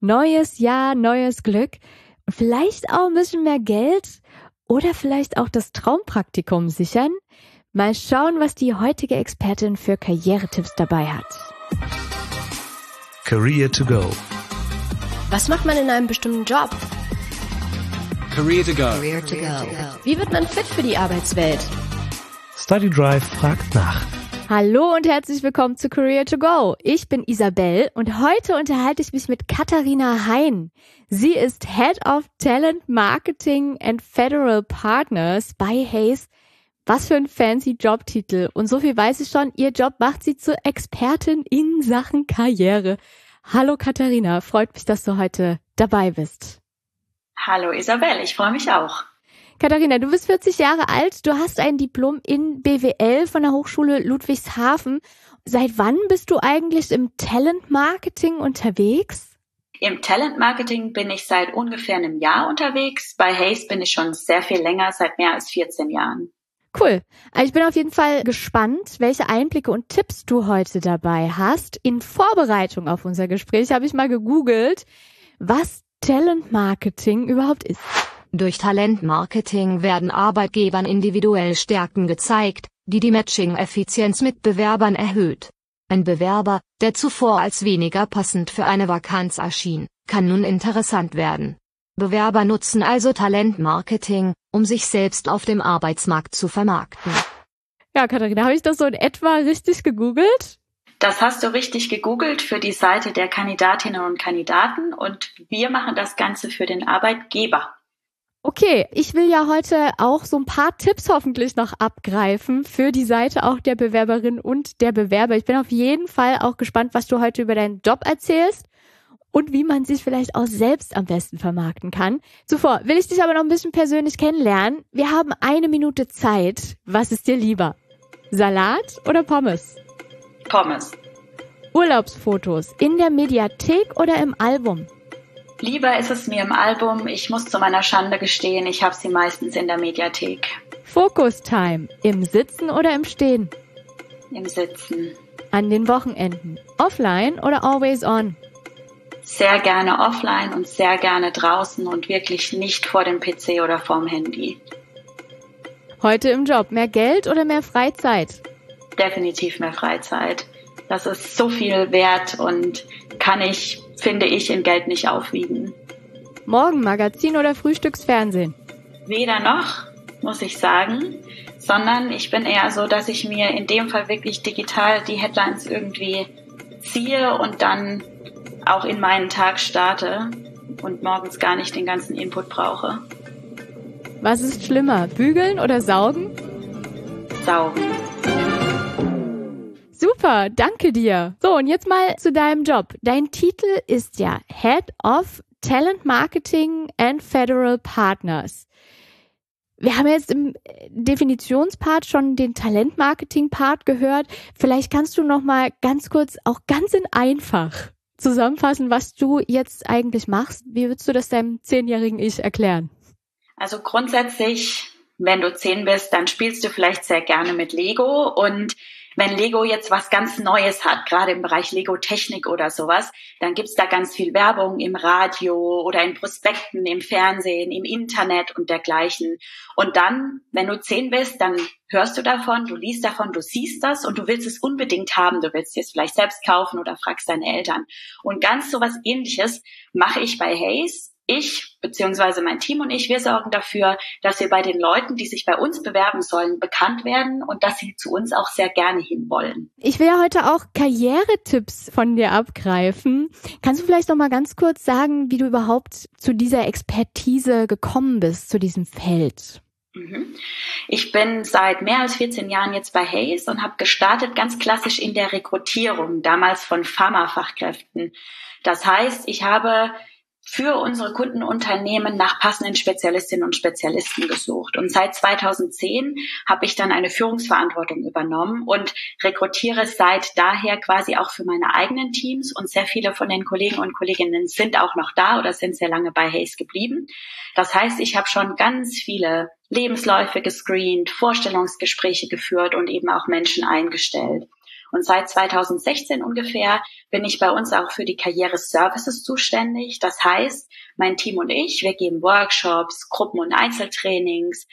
Neues Jahr, neues Glück und vielleicht auch ein bisschen mehr Geld oder vielleicht auch das Traumpraktikum sichern. Mal schauen, was die heutige Expertin für Karrieretipps dabei hat. Career to go. Was macht man in einem bestimmten Job? Career to go. Wie wird man fit für die Arbeitswelt? Study Drive fragt nach. Hallo und herzlich willkommen zu Career to Go. Ich bin Isabel und heute unterhalte ich mich mit Katharina Hein. Sie ist Head of Talent Marketing and Federal Partners bei Hays. Was für ein fancy Jobtitel. Und so viel weiß ich schon, ihr Job macht sie zur Expertin in Sachen Karriere. Hallo Katharina, freut mich, dass du heute dabei bist. Hallo Isabel, ich freue mich auch. Katharina, du bist 40 Jahre alt, du hast ein Diplom in BWL von der Hochschule Ludwigshafen. Seit wann bist du eigentlich im Talent Marketing unterwegs? Im Talent Marketing bin ich seit ungefähr einem Jahr unterwegs. Bei Hays bin ich schon sehr viel länger, seit mehr als 14 Jahren. Cool. Also ich bin auf jeden Fall gespannt, welche Einblicke und Tipps du heute dabei hast. In Vorbereitung auf unser Gespräch habe ich mal gegoogelt, was Talent Marketing überhaupt ist. Durch Talentmarketing werden Arbeitgebern individuell Stärken gezeigt, die Matching-Effizienz mit Bewerbern erhöht. Ein Bewerber, der zuvor als weniger passend für eine Vakanz erschien, kann nun interessant werden. Bewerber nutzen also Talentmarketing, um sich selbst auf dem Arbeitsmarkt zu vermarkten. Ja, Katharina, habe ich das so in etwa richtig gegoogelt? Das hast du richtig gegoogelt für die Seite der Kandidatinnen und Kandidaten und wir machen das Ganze für den Arbeitgeber. Okay, ich will ja heute auch so ein paar Tipps hoffentlich noch abgreifen für die Seite auch der Bewerberin und der Bewerber. Ich bin auf jeden Fall auch gespannt, was du heute über deinen Job erzählst und wie man sich vielleicht auch selbst am besten vermarkten kann. Zuvor will ich dich aber noch ein bisschen persönlich kennenlernen. Wir haben 1 Minute Zeit. Was ist dir lieber? Salat oder Pommes? Pommes. Urlaubsfotos in der Mediathek oder im Album? Lieber ist es mir im Album. Ich muss zu meiner Schande gestehen, ich habe sie meistens in der Mediathek. Focus-Time im Sitzen oder im Stehen? Im Sitzen. An den Wochenenden offline oder always on? Sehr gerne offline und sehr gerne draußen und wirklich nicht vor dem PC oder vorm Handy. Heute im Job mehr Geld oder mehr Freizeit? Definitiv mehr Freizeit. Das ist so viel wert und kann ich, finde ich, in Geld nicht aufwiegen. Morgenmagazin oder Frühstücksfernsehen? Weder noch, muss ich sagen, sondern ich bin eher so, dass ich mir in dem Fall wirklich digital die Headlines irgendwie ziehe und dann auch in meinen Tag starte und morgens gar nicht den ganzen Input brauche. Was ist schlimmer, bügeln oder saugen? Saugen. Super, danke dir. So, und jetzt mal zu deinem Job. Dein Titel ist ja Head of Talent Marketing and Federal Partners. Wir haben jetzt im Definitionspart schon den Talentmarketing-Part gehört. Vielleicht kannst du noch mal ganz kurz, auch ganz in einfach zusammenfassen, was du jetzt eigentlich machst. Wie würdest du das deinem 10-jährigen Ich erklären? Also grundsätzlich, wenn du 10 bist, dann spielst du vielleicht sehr gerne mit Lego und wenn Lego jetzt was ganz Neues hat, gerade im Bereich Lego-Technik oder sowas, dann gibt's da ganz viel Werbung im Radio oder in Prospekten, im Fernsehen, im Internet und dergleichen. Und dann, wenn du 10 bist, dann hörst du davon, du liest davon, du siehst das und du willst es unbedingt haben. Du willst es vielleicht selbst kaufen oder fragst deine Eltern. Und ganz sowas Ähnliches mache ich bei Hays. Ich bzw. mein Team und ich, wir sorgen dafür, dass wir bei den Leuten, die sich bei uns bewerben sollen, bekannt werden und dass sie zu uns auch sehr gerne hinwollen. Ich will ja heute auch Karrieretipps von dir abgreifen. Kannst du vielleicht noch mal ganz kurz sagen, wie du überhaupt zu dieser Expertise gekommen bist, zu diesem Feld? Ich bin seit mehr als 14 Jahren jetzt bei Hays und habe gestartet ganz klassisch in der Rekrutierung, damals von Pharmafachkräften. Das heißt, ich habe für unsere Kundenunternehmen nach passenden Spezialistinnen und Spezialisten gesucht. Und seit 2010 habe ich dann eine Führungsverantwortung übernommen und rekrutiere seit daher quasi auch für meine eigenen Teams. Und sehr viele von den Kollegen und Kolleginnen sind auch noch da oder sind sehr lange bei Hays geblieben. Das heißt, ich habe schon ganz viele Lebensläufe gescreent, Vorstellungsgespräche geführt und eben auch Menschen eingestellt. Und seit 2016 ungefähr bin ich bei uns auch für die Karriere-Services zuständig. Das heißt, mein Team und ich, wir geben Workshops, Gruppen- und Einzeltrainings,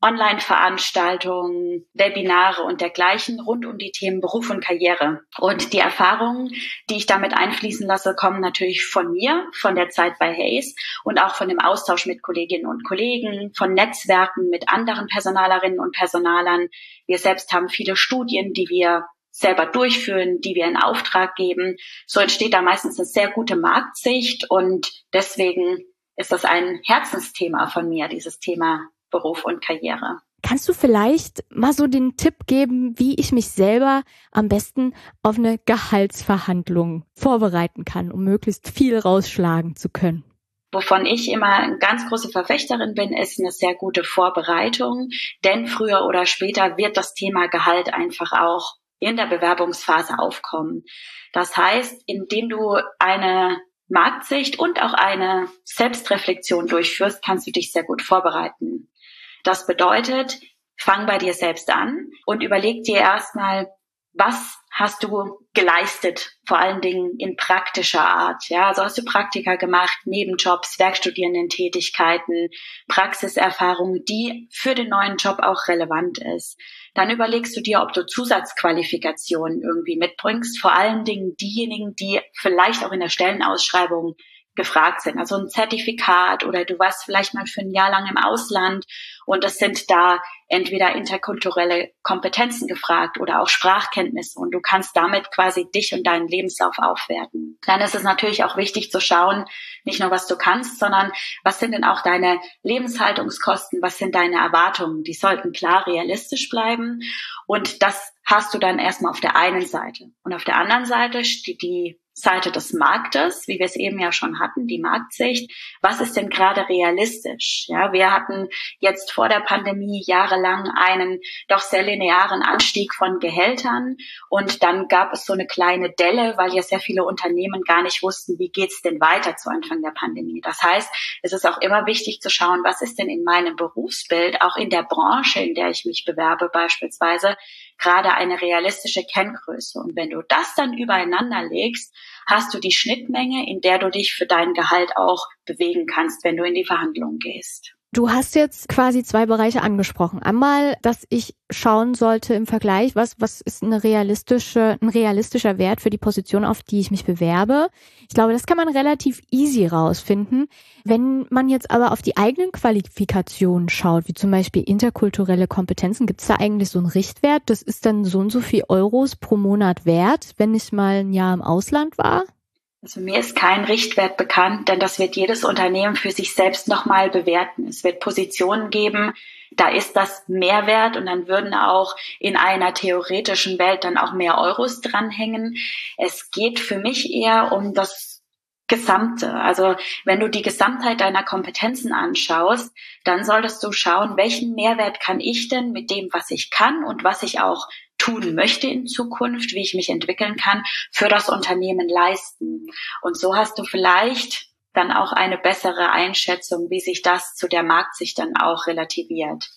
Online-Veranstaltungen, Webinare und dergleichen rund um die Themen Beruf und Karriere. Und die Erfahrungen, die ich damit einfließen lasse, kommen natürlich von mir, von der Zeit bei Hays und auch von dem Austausch mit Kolleginnen und Kollegen, von Netzwerken mit anderen Personalerinnen und Personalern. Wir selbst haben viele Studien, die wir selber durchführen, die wir in Auftrag geben. So entsteht da meistens eine sehr gute Marktsicht und deswegen ist das ein Herzensthema von mir, dieses Thema Beruf und Karriere. Kannst du vielleicht mal so den Tipp geben, wie ich mich selber am besten auf eine Gehaltsverhandlung vorbereiten kann, um möglichst viel rausschlagen zu können? Wovon ich immer eine ganz große Verfechterin bin, ist eine sehr gute Vorbereitung, denn früher oder später wird das Thema Gehalt einfach auch in der Bewerbungsphase aufkommen. Das heißt, indem du eine Marktsicht und auch eine Selbstreflexion durchführst, kannst du dich sehr gut vorbereiten. Das bedeutet, fang bei dir selbst an und überleg dir erstmal, was hast du geleistet, vor allen Dingen in praktischer Art. Ja, also hast du Praktika gemacht, Nebenjobs, Werkstudierendentätigkeiten, Praxiserfahrung, die für den neuen Job auch relevant ist. Dann überlegst du dir, ob du Zusatzqualifikationen irgendwie mitbringst, vor allen Dingen diejenigen, die vielleicht auch in der Stellenausschreibung gefragt sind. Also ein Zertifikat oder du warst vielleicht mal für ein Jahr lang im Ausland und es sind da entweder interkulturelle Kompetenzen gefragt oder auch Sprachkenntnisse und du kannst damit quasi dich und deinen Lebenslauf aufwerten. Dann ist es natürlich auch wichtig zu schauen, nicht nur was du kannst, sondern was sind denn auch deine Lebenshaltungskosten, was sind deine Erwartungen? Die sollten klar realistisch bleiben und das hast du dann erstmal auf der einen Seite. Und auf der anderen Seite steht die Seite des Marktes, wie wir es eben ja schon hatten, die Marktsicht. Was ist denn gerade realistisch? Ja, wir hatten jetzt vor der Pandemie jahrelang einen doch sehr linearen Anstieg von Gehältern und dann gab es so eine kleine Delle, weil ja sehr viele Unternehmen gar nicht wussten, wie geht's denn weiter zu Anfang der Pandemie. Das heißt, es ist auch immer wichtig zu schauen, was ist denn in meinem Berufsbild, auch in der Branche, in der ich mich bewerbe beispielsweise, gerade eine realistische Kenngröße. Und wenn du das dann übereinander legst, hast du die Schnittmenge, in der du dich für dein Gehalt auch bewegen kannst, wenn du in die Verhandlungen gehst. Du hast jetzt quasi zwei Bereiche angesprochen. Einmal, dass ich schauen sollte im Vergleich, was ist ein realistischer Wert für die Position, auf die ich mich bewerbe. Ich glaube, das kann man relativ easy rausfinden. Wenn man jetzt aber auf die eigenen Qualifikationen schaut, wie zum Beispiel interkulturelle Kompetenzen, gibt es da eigentlich so einen Richtwert? Das ist dann so und so viel Euros pro Monat wert, wenn ich mal ein Jahr im Ausland war? Also mir ist kein Richtwert bekannt, denn das wird jedes Unternehmen für sich selbst nochmal bewerten. Es wird Positionen geben, da ist das Mehrwert und dann würden auch in einer theoretischen Welt dann auch mehr Euros dranhängen. Es geht für mich eher um das Gesamte. Also wenn du die Gesamtheit deiner Kompetenzen anschaust, dann solltest du schauen, welchen Mehrwert kann ich denn mit dem, was ich kann und was ich auch tun möchte in Zukunft, wie ich mich entwickeln kann, für das Unternehmen leisten. Und so hast du vielleicht dann auch eine bessere Einschätzung, wie sich das zu der Marktsicht dann auch relativiert.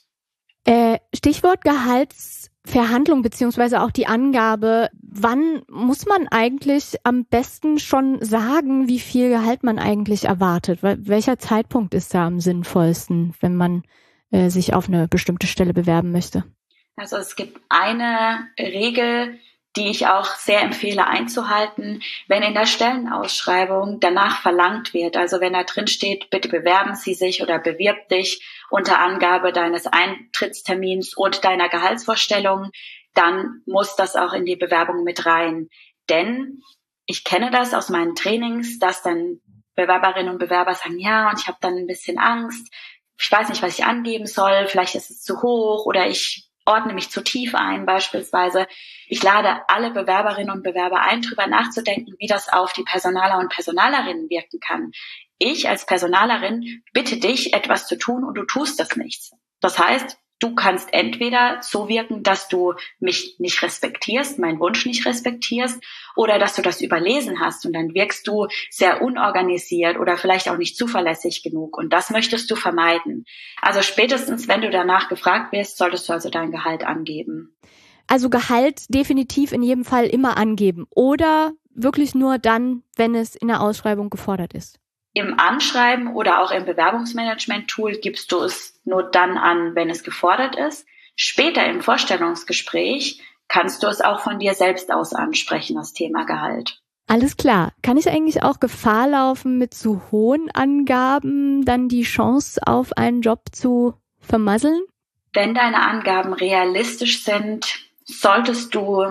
Stichwort Gehaltsverhandlung beziehungsweise auch die Angabe, wann muss man eigentlich am besten schon sagen, wie viel Gehalt man eigentlich erwartet? Welcher Zeitpunkt ist da am sinnvollsten, wenn man sich auf eine bestimmte Stelle bewerben möchte? Also es gibt eine Regel, die ich auch sehr empfehle einzuhalten, wenn in der Stellenausschreibung danach verlangt wird. Also wenn da drin steht, bitte bewerben Sie sich oder bewirb dich unter Angabe deines Eintrittstermins und deiner Gehaltsvorstellung, dann muss das auch in die Bewerbung mit rein. Denn ich kenne das aus meinen Trainings, dass dann Bewerberinnen und Bewerber sagen, ja, und ich habe dann ein bisschen Angst. Ich weiß nicht, was ich angeben soll. Vielleicht ist es zu hoch oder ich ordne mich zu tief ein beispielsweise. Ich lade alle Bewerberinnen und Bewerber ein, darüber nachzudenken, wie das auf die Personaler und Personalerinnen wirken kann. Ich als Personalerin bitte dich, etwas zu tun und du tust das nicht. Das heißt, du kannst entweder so wirken, dass du mich nicht respektierst, meinen Wunsch nicht respektierst, oder dass du das überlesen hast und dann wirkst du sehr unorganisiert oder vielleicht auch nicht zuverlässig genug. Und das möchtest du vermeiden. Also spätestens, wenn du danach gefragt wirst, solltest du also dein Gehalt angeben. Also Gehalt definitiv in jedem Fall immer angeben oder wirklich nur dann, wenn es in der Ausschreibung gefordert ist? Im Anschreiben oder auch im Bewerbungsmanagement-Tool gibst du es nur dann an, wenn es gefordert ist. Später im Vorstellungsgespräch kannst du es auch von dir selbst aus ansprechen, das Thema Gehalt. Alles klar. Kann ich eigentlich auch Gefahr laufen, mit zu hohen Angaben dann die Chance auf einen Job zu vermasseln? Wenn deine Angaben realistisch sind, solltest du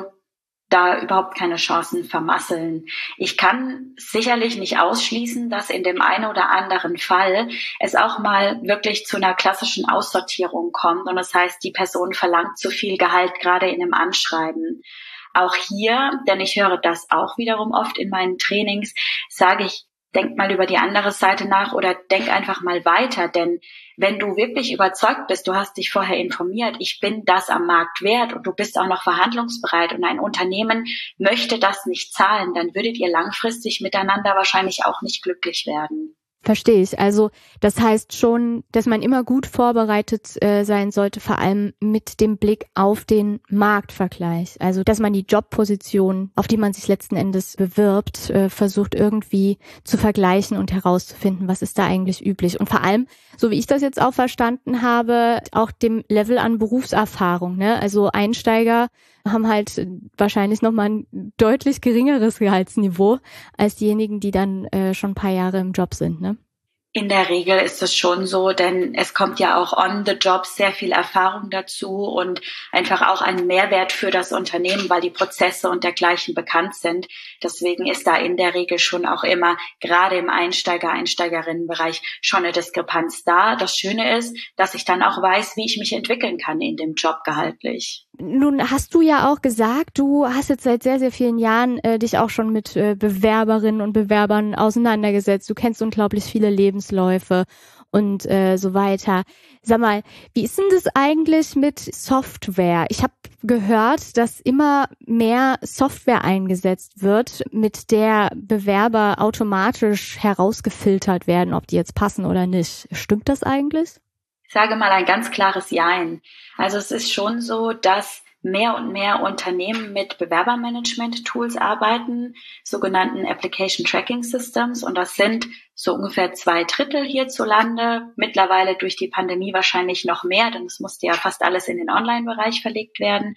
da überhaupt keine Chancen vermasseln. Ich kann sicherlich nicht ausschließen, dass in dem einen oder anderen Fall es auch mal wirklich zu einer klassischen Aussortierung kommt und das heißt, die Person verlangt zu viel Gehalt, gerade in einem Anschreiben. Auch hier, denn ich höre das auch wiederum oft in meinen Trainings, sage ich, denk mal über die andere Seite nach oder denk einfach mal weiter, denn wenn du wirklich überzeugt bist, du hast dich vorher informiert, ich bin das am Markt wert und du bist auch noch verhandlungsbereit und ein Unternehmen möchte das nicht zahlen, dann würdet ihr langfristig miteinander wahrscheinlich auch nicht glücklich werden. Verstehe ich. Also das heißt schon, dass man immer gut vorbereitet sein sollte, vor allem mit dem Blick auf den Marktvergleich. Also dass man die Jobposition, auf die man sich letzten Endes bewirbt, versucht irgendwie zu vergleichen und herauszufinden, was ist da eigentlich üblich. Und vor allem, so wie ich das jetzt auch verstanden habe, auch dem Level an Berufserfahrung, ne? Also Einsteiger haben halt wahrscheinlich nochmal ein deutlich geringeres Gehaltsniveau als diejenigen, die dann schon ein paar Jahre im Job sind, ne? In der Regel ist es schon so, denn es kommt ja auch on the job sehr viel Erfahrung dazu und einfach auch ein Mehrwert für das Unternehmen, weil die Prozesse und dergleichen bekannt sind. Deswegen ist da in der Regel schon auch immer, gerade im Einsteigerinnenbereich, schon eine Diskrepanz da. Das Schöne ist, dass ich dann auch weiß, wie ich mich entwickeln kann in dem Job gehaltlich. Nun hast du ja auch gesagt, du hast jetzt seit sehr, sehr vielen Jahren dich auch schon mit Bewerberinnen und Bewerbern auseinandergesetzt. Du kennst unglaublich viele Lebensläufe und so weiter. Sag mal, wie ist denn das eigentlich mit Software? Ich habe gehört, dass immer mehr Software eingesetzt wird, mit der Bewerber automatisch herausgefiltert werden, ob die jetzt passen oder nicht. Stimmt das eigentlich? Ich sage mal ein ganz klares Jein. Also es ist schon so, dass mehr und mehr Unternehmen mit Bewerbermanagement-Tools arbeiten, sogenannten Application Tracking Systems. Und das sind so ungefähr 2/3 hierzulande. Mittlerweile durch die Pandemie wahrscheinlich noch mehr, denn es musste ja fast alles in den Online-Bereich verlegt werden.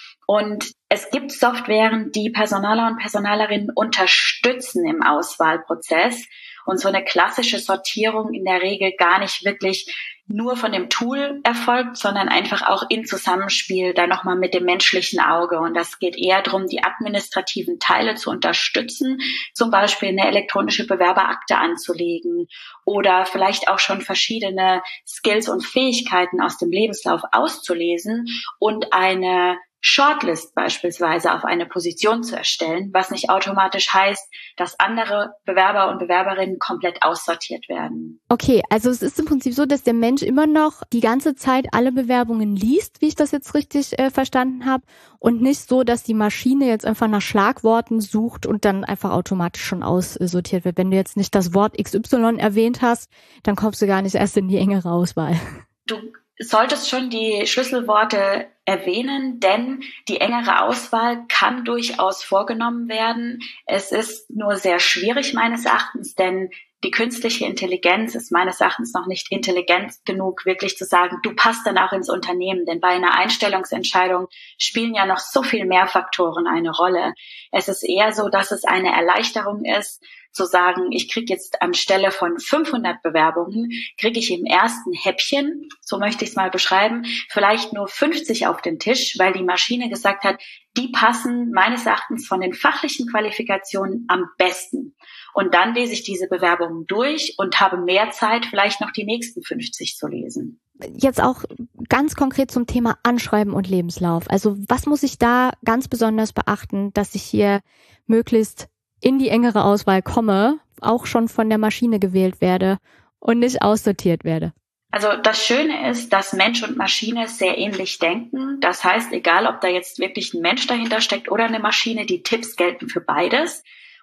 Und es gibt Softwaren, die Personaler und Personalerinnen unterstützen im Auswahlprozess und so eine klassische Sortierung in der Regel gar nicht wirklich nur von dem Tool erfolgt, sondern einfach auch in Zusammenspiel dann nochmal mit dem menschlichen Auge. Und das geht eher darum, die administrativen Teile zu unterstützen, zum Beispiel eine elektronische Bewerberakte anzulegen oder vielleicht auch schon verschiedene Skills und Fähigkeiten aus dem Lebenslauf auszulesen und eine Shortlist beispielsweise auf eine Position zu erstellen, was nicht automatisch heißt, dass andere Bewerber und Bewerberinnen komplett aussortiert werden. Okay, also es ist im Prinzip so, dass der Mensch immer noch die ganze Zeit alle Bewerbungen liest, wie ich das jetzt richtig verstanden habe, und nicht so, dass die Maschine jetzt einfach nach Schlagworten sucht und dann einfach automatisch schon aussortiert wird. Wenn du jetzt nicht das Wort XY erwähnt hast, dann kommst du gar nicht erst in die engere Auswahl. Du solltest schon die Schlüsselworte erwähnen, denn die engere Auswahl kann durchaus vorgenommen werden. Es ist nur sehr schwierig meines Erachtens, denn die künstliche Intelligenz ist meines Erachtens noch nicht intelligent genug, wirklich zu sagen, du passt dann auch ins Unternehmen. Denn bei einer Einstellungsentscheidung spielen ja noch so viel mehr Faktoren eine Rolle. Es ist eher so, dass es eine Erleichterung ist, zu sagen, ich kriege jetzt anstelle von 500 Bewerbungen, kriege ich im ersten Häppchen, so möchte ich es mal beschreiben, vielleicht nur 50 auf den Tisch, weil die Maschine gesagt hat, die passen meines Erachtens von den fachlichen Qualifikationen am besten. Und dann lese ich diese Bewerbungen durch und habe mehr Zeit, vielleicht noch die nächsten 50 zu lesen. Jetzt auch ganz konkret zum Thema Anschreiben und Lebenslauf. Also was muss ich da ganz besonders beachten, dass ich hier möglichst in die engere Auswahl komme, auch schon von der Maschine gewählt werde und nicht aussortiert werde? Also das Schöne ist, dass Mensch und Maschine sehr ähnlich denken. Das heißt, egal ob da jetzt wirklich ein Mensch dahinter steckt oder eine Maschine, die Tipps gelten für beides.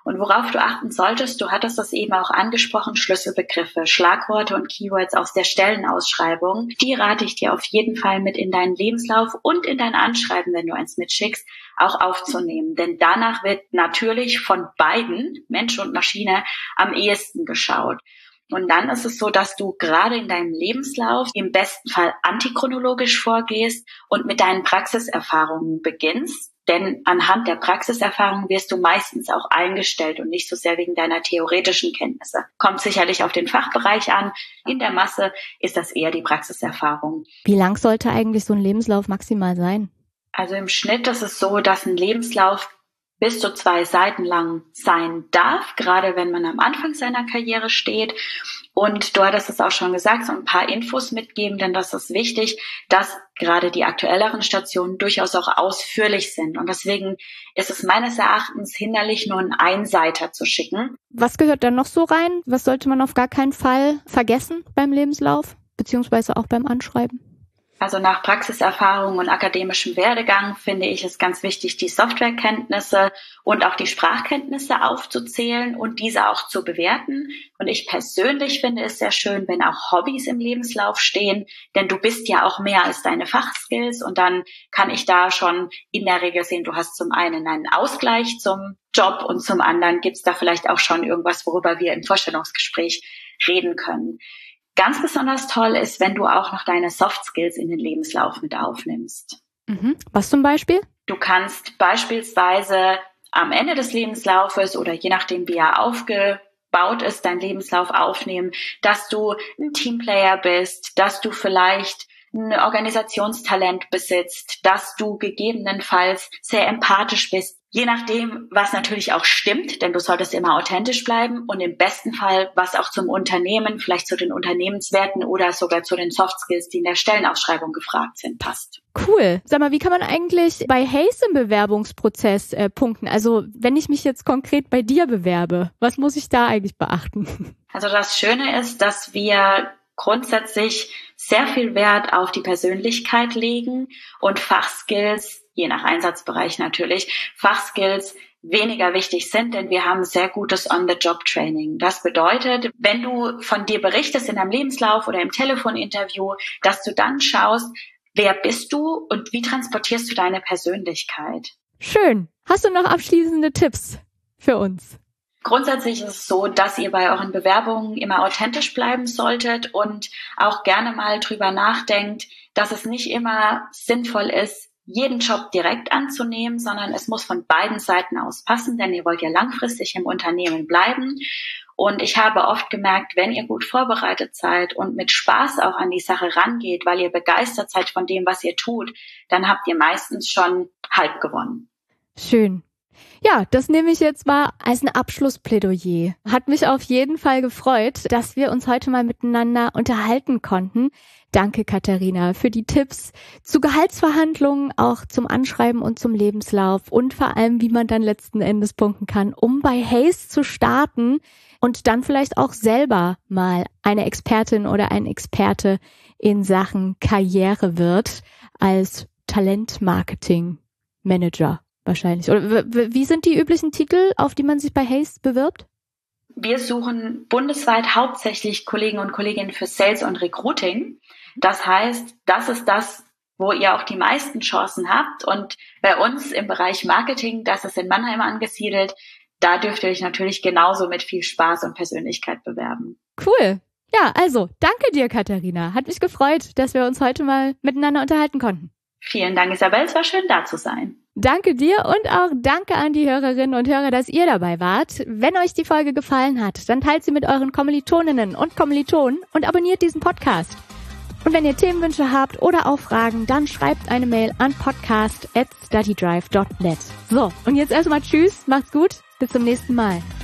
Und worauf du achten solltest, du hattest das eben auch angesprochen, Schlüsselbegriffe, Schlagworte und Keywords aus der Stellenausschreibung, die rate ich dir auf jeden Fall mit in deinen Lebenslauf und in dein Anschreiben, wenn du eins mitschickst, auch aufzunehmen. Denn danach wird natürlich von beiden, Mensch und Maschine, am ehesten geschaut. Und dann ist es so, dass du gerade in deinem Lebenslauf im besten Fall antichronologisch vorgehst und mit deinen Praxiserfahrungen beginnst. Denn anhand der Praxiserfahrung wirst du meistens auch eingestellt und nicht so sehr wegen deiner theoretischen Kenntnisse. Kommt sicherlich auf den Fachbereich an. In der Masse ist das eher die Praxiserfahrung. Wie lang sollte eigentlich so ein Lebenslauf maximal sein? Also im Schnitt ist es so, dass ein Lebenslauf bis zu 2 Seiten lang sein darf, gerade wenn man am Anfang seiner Karriere steht. Und du hattest es auch schon gesagt, so ein paar Infos mitgeben, denn das ist wichtig, dass gerade die aktuelleren Stationen durchaus auch ausführlich sind. Und deswegen ist es meines Erachtens hinderlich, nur einen Einseiter zu schicken. Was gehört da noch so rein? Was sollte man auf gar keinen Fall vergessen beim Lebenslauf, beziehungsweise auch beim Anschreiben? Also nach Praxiserfahrung und akademischem Werdegang finde ich es ganz wichtig, die Softwarekenntnisse und auch die Sprachkenntnisse aufzuzählen und diese auch zu bewerten. Und ich persönlich finde es sehr schön, wenn auch Hobbys im Lebenslauf stehen, denn du bist ja auch mehr als deine Fachskills und dann kann ich da schon in der Regel sehen, du hast zum einen einen Ausgleich zum Job und zum anderen gibt es da vielleicht auch schon irgendwas, worüber wir im Vorstellungsgespräch reden können. Ganz besonders toll ist, wenn du auch noch deine Soft Skills in den Lebenslauf mit aufnimmst. Was zum Beispiel? Du kannst beispielsweise am Ende des Lebenslaufes oder je nachdem, wie er aufgebaut ist, dein Lebenslauf aufnehmen, dass du ein Teamplayer bist, dass du vielleicht ein Organisationstalent besitzt, dass du gegebenenfalls sehr empathisch bist. Je nachdem, was natürlich auch stimmt, denn du solltest immer authentisch bleiben und im besten Fall, was auch zum Unternehmen, vielleicht zu den Unternehmenswerten oder sogar zu den Soft Skills, die in der Stellenausschreibung gefragt sind, passt. Cool. Sag mal, wie kann man eigentlich bei Hays im Bewerbungsprozess punkten? Also wenn ich mich jetzt konkret bei dir bewerbe, was muss ich da eigentlich beachten? Also das Schöne ist, dass wir grundsätzlich sehr viel Wert auf die Persönlichkeit legen und Fachskills, je nach Einsatzbereich natürlich, Fachskills weniger wichtig sind, denn wir haben sehr gutes On-the-Job-Training. Das bedeutet, wenn du von dir berichtest in deinem Lebenslauf oder im Telefoninterview, dass du dann schaust, wer bist du und wie transportierst du deine Persönlichkeit. Schön. Hast du noch abschließende Tipps für uns? Grundsätzlich ist es so, dass ihr bei euren Bewerbungen immer authentisch bleiben solltet und auch gerne mal drüber nachdenkt, dass es nicht immer sinnvoll ist, jeden Job direkt anzunehmen, sondern es muss von beiden Seiten aus passen, denn ihr wollt ja langfristig im Unternehmen bleiben. Und ich habe oft gemerkt, wenn ihr gut vorbereitet seid und mit Spaß auch an die Sache rangeht, weil ihr begeistert seid von dem, was ihr tut, dann habt ihr meistens schon halb gewonnen. Schön. Ja, das nehme ich jetzt mal als ein Abschlussplädoyer. Hat mich auf jeden Fall gefreut, dass wir uns heute mal miteinander unterhalten konnten. Danke, Katharina, für die Tipps zu Gehaltsverhandlungen, auch zum Anschreiben und zum Lebenslauf und vor allem, wie man dann letzten Endes punkten kann, um bei Hays zu starten und dann vielleicht auch selber mal eine Expertin oder ein Experte in Sachen Karriere wird als Talentmarketing-Manager. Wahrscheinlich. Oder wie sind die üblichen Titel, auf die man sich bei Hays bewirbt? Wir suchen bundesweit hauptsächlich Kollegen und Kolleginnen für Sales und Recruiting. Das heißt, das ist das, wo ihr auch die meisten Chancen habt. Und bei uns im Bereich Marketing, das ist in Mannheim angesiedelt, da dürft ihr euch natürlich genauso mit viel Spaß und Persönlichkeit bewerben. Cool. Ja, also danke dir, Katharina. Hat mich gefreut, dass wir uns heute mal miteinander unterhalten konnten. Vielen Dank, Isabel. Es war schön, da zu sein. Danke dir und auch danke an die Hörerinnen und Hörer, dass ihr dabei wart. Wenn euch die Folge gefallen hat, dann teilt sie mit euren Kommilitoninnen und Kommilitonen und abonniert diesen Podcast. Und wenn ihr Themenwünsche habt oder auch Fragen, dann schreibt eine Mail an podcast@studydrive.net. So, und jetzt erstmal tschüss, macht's gut, bis zum nächsten Mal.